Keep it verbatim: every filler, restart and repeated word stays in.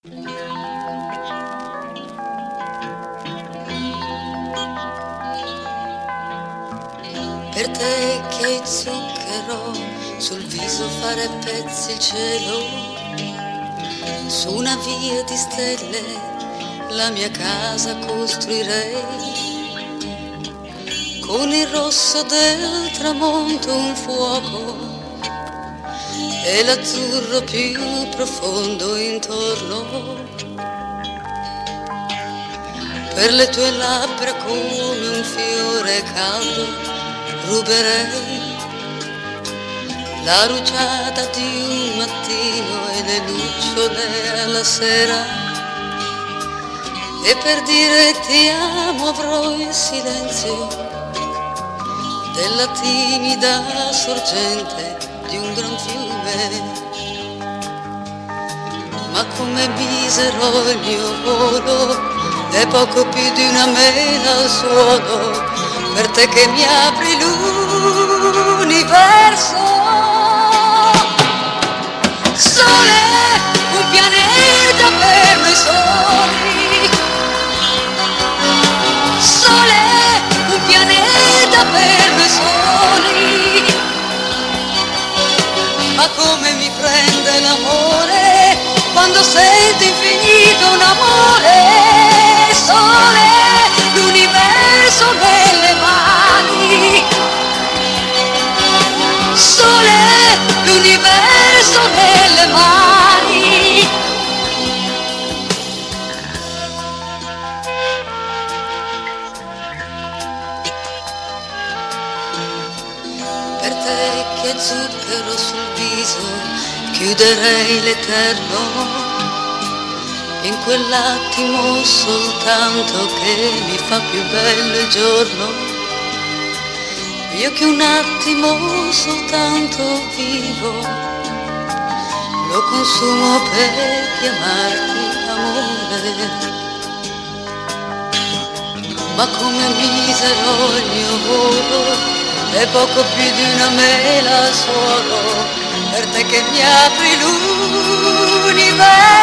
Per te che hai zucchero sul viso fare pezzi il cielo, su una via di stelle la mia casa costruirei, con il rosso del tramonto un fuoco e l'azzurro più profondo intorno. Per le tue labbra come un fiore caldo ruberei la rugiada di un mattino e le lucciole alla sera, e per dire ti amo avrò il silenzio della timida sorgente di un gran fiume. Ma come misero il mio volo è poco più di una mela al suolo, per te che mi apri l'universo. Sole, un pianeta per noi soli. Sole, un pianeta per noi soli. Ma come mi prende l'amore quando sento infinito un amore. Sole, l'universo nelle mani. Sole, l'universo nelle mani. Per te che zucchero sul viso chiuderei l'eterno, in quell'attimo soltanto che mi fa più bello il giorno. Io che un attimo soltanto vivo lo consumo per chiamarti amore. Ma come misero il mio volo è poco più di una mela al suolo, per te che mi apri l'universo.